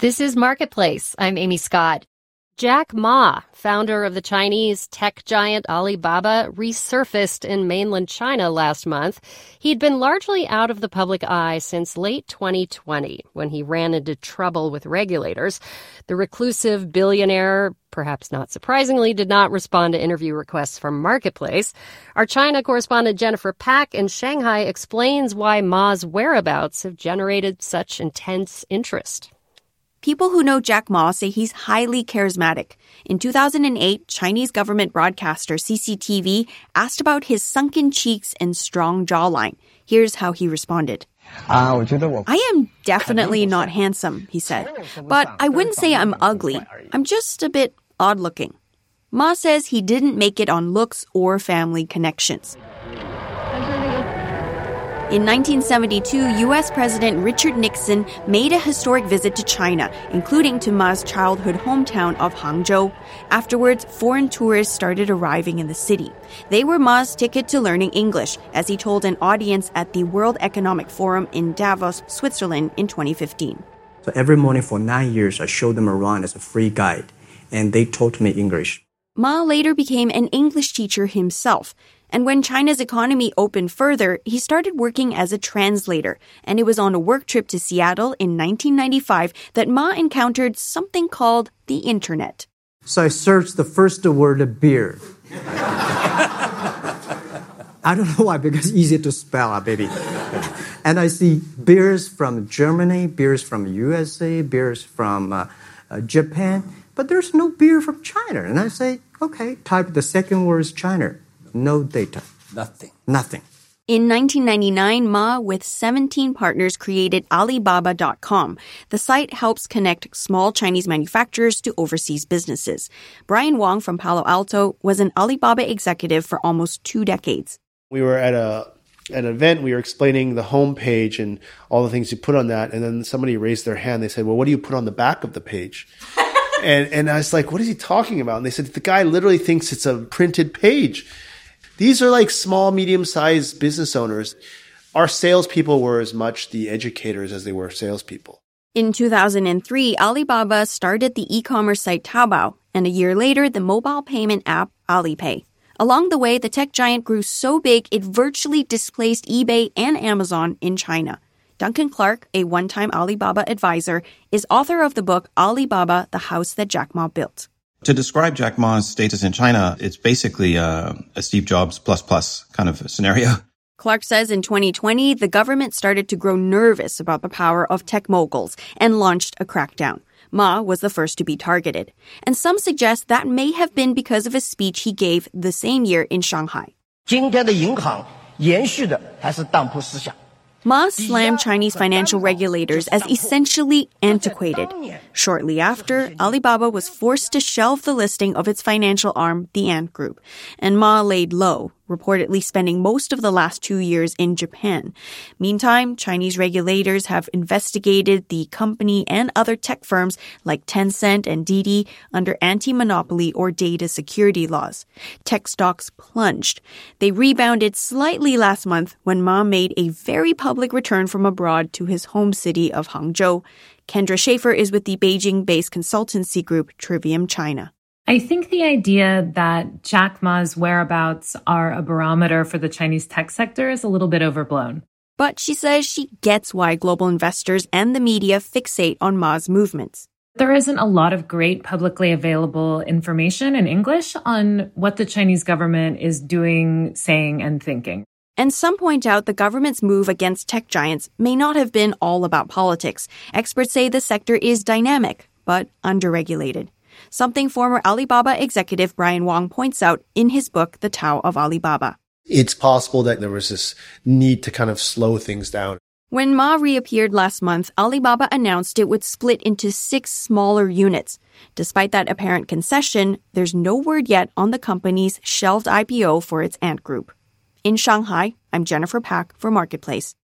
This is Marketplace. I'm Amy Scott. Jack Ma, founder of the Chinese tech giant Alibaba, resurfaced in mainland China last month. He'd been largely out of the public eye since late 2020, when he ran into trouble with regulators. The reclusive billionaire, perhaps not surprisingly, did not respond to interview requests from Marketplace. Our China correspondent Jennifer Pak in Shanghai explains why Ma's whereabouts have generated such intense interest. People who know Jack Ma say he's highly charismatic. In 2008, Chinese government broadcaster CCTV asked about his sunken cheeks and strong jawline. Here's how he responded. I am definitely not handsome, he said. But I wouldn't say I'm ugly. I'm just a bit odd-looking. Ma says he didn't make it on looks or family connections. In 1972, U.S. President Richard Nixon made a historic visit to China, including to Ma's childhood hometown of Hangzhou. Afterwards, foreign tourists started arriving in the city. They were Ma's ticket to learning English, as he told an audience at the World Economic Forum in Davos, Switzerland in 2015. So every morning for 9 years, I showed them around as a free guide, and they taught me English. Ma later became an English teacher himself. And when China's economy opened further, he started working as a translator. And it was on a work trip to Seattle in 1995 that Ma encountered something called the internet. So I searched the first word, beer. I don't know why, because it's easy to spell, baby. And I see beers from Germany, beers from USA, beers from Japan. But there's no beer from China. And I say, okay, type the second word is China. No data. Nothing. In 1999, Ma, with 17 partners, created Alibaba.com. The site helps connect small Chinese manufacturers to overseas businesses. Brian Wong from Palo Alto was an Alibaba executive for almost 2 decades. We were at an event, we were explaining the homepage and all the things you put on that, and then somebody raised their hand. They said, well, what do you put on the back of the page? And I was like, what is he talking about? And they said, the guy literally thinks it's a printed page. These are like small, medium-sized business owners. Our salespeople were as much the educators as they were salespeople. In 2003, Alibaba started the e-commerce site Taobao, and a year later, the mobile payment app Alipay. Along the way, the tech giant grew so big it virtually displaced eBay and Amazon in China. Duncan Clark, a one-time Alibaba advisor, is author of the book Alibaba, the House That Jack Ma Built. To describe Jack Ma's status in China, it's basically a Steve Jobs plus kind of scenario. Clark says in 2020, the government started to grow nervous about the power of tech moguls and launched a crackdown. Ma was the first to be targeted. And some suggest that may have been because of a speech he gave the same year in Shanghai. 今天的银行延续的还是当铺思想。 Ma slammed Chinese financial regulators as essentially antiquated. Shortly after, Alibaba was forced to shelve the listing of its financial arm, the Ant Group, and Ma laid low, reportedly spending most of the last 2 years in Japan. Meantime, Chinese regulators have investigated the company and other tech firms like Tencent and Didi under anti-monopoly or data security laws. Tech stocks plunged. They rebounded slightly last month when Ma made a very public return from abroad to his home city of Hangzhou. Kendra Schaefer is with the Beijing-based consultancy group Trivium China. I think the idea that Jack Ma's whereabouts are a barometer for the Chinese tech sector is a little bit overblown. But she says she gets why global investors and the media fixate on Ma's movements. There isn't a lot of great publicly available information in English on what the Chinese government is doing, saying, and thinking. And some point out the government's move against tech giants may not have been all about politics. Experts say the sector is dynamic, but underregulated. Something former Alibaba executive Brian Wong points out in his book, The Tao of Alibaba. It's possible that there was this need to kind of slow things down. When Ma reappeared last month, Alibaba announced it would split into 6 smaller units. Despite that apparent concession, there's no word yet on the company's shelved IPO for its Ant Group. In Shanghai, I'm Jennifer Pak for Marketplace.